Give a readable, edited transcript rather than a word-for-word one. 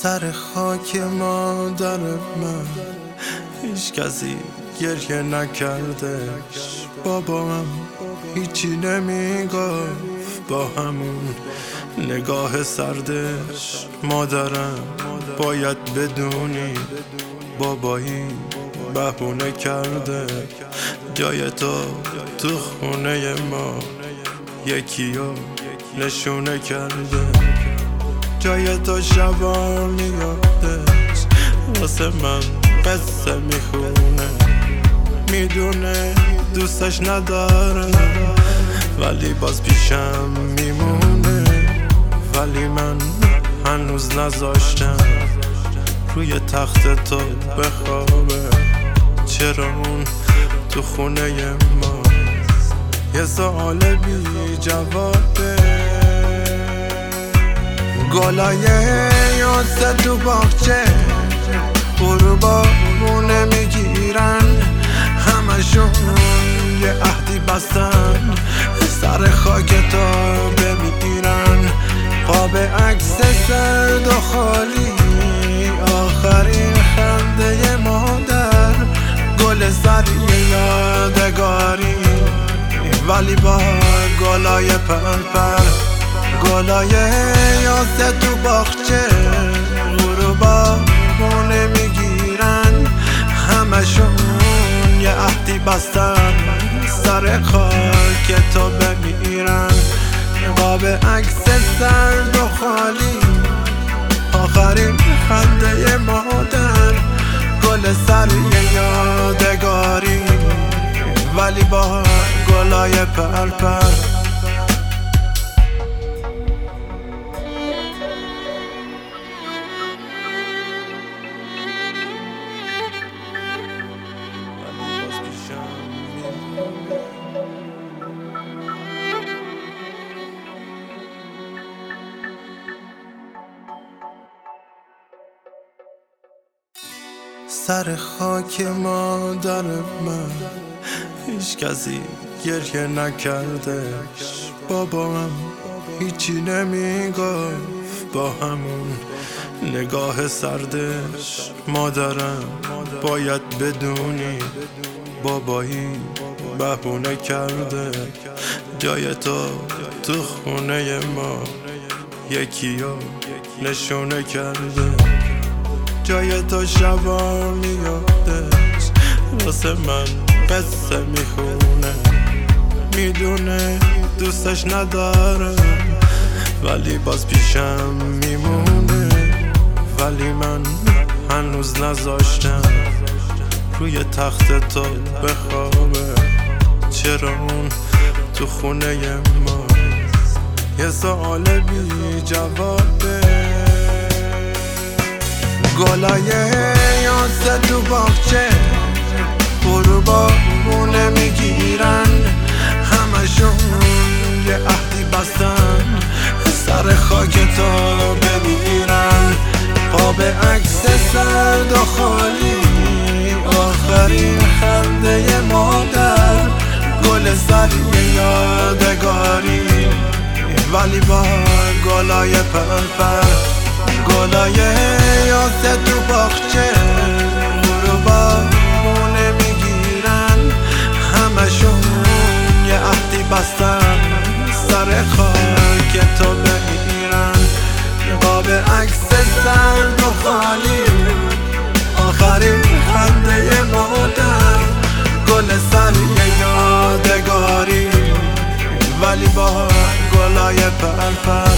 سر خاک مادر من هیچ کسی گریه نکردش. بابام هیچی نمیگفت با همون نگاه سردش. مادرم باید بدونی بابایی بهونه کرده جای تو خونه ما یکی رو نشونه کرده. جای تو شبا میادش واسه من قصه میخونه. میدونه دوستش نداره ولی باز پیشم میمونه. ولی من هنوز نذاشتم روی تخت تو بخوابه. چرا اون تو خونه ما یه سوال بی جوابه. گلای یاسه تو باغچه غروبا مونه میگیرن. همشون یه عهدی بستن سر خاک تا بمیرن. قاب عکس سرد و خالی آخرین خنده مادر. گل سری یادگاری ولی با گلای پرپر. گلای یاسه تو باغچه غروبا مونه میگیرن. همشون یه عهدی بستن سر خاک تا بمیرن. قاب عکس سرد و خالی آخرین خنده مادر. گل سری یادگاری ولی با گلای پرپر. سر خاک مادر من هیچ کسی گریه نکردش. بابام هیچی نمیگفت با همون نگاه سردش. مادرم باید بدونی بابایی بهونه کرده جای تو خونه ما یکی رو نشونه کرده. جای تو شبا میادش واسه من قصه میخونه. میدونه دوستش نداره ولی باز پیشم میمونه. ولی من هنوز نذاشتم روی تخت تو بخوابه. چرا اون تو خونه ما یه سوال بی جوابه. گلای یاسه تو باغچه غروبا مونه میگیرن. همشون یه عهدی بستن سر خاک تا بمیرن. قاب عکس سرد و خالی آخرین خنده مادر. گل سری یادگاری ولی با گلای پرپر. گلای یاسه تو باغچه غروبا مونه میگیرن. همشون یه عهدی بستن سر خاک تا بمیرن. قاب عکس سرد و خالی آخرین خنده مادر. گل سری یادگاری ولی با گلای پرپر.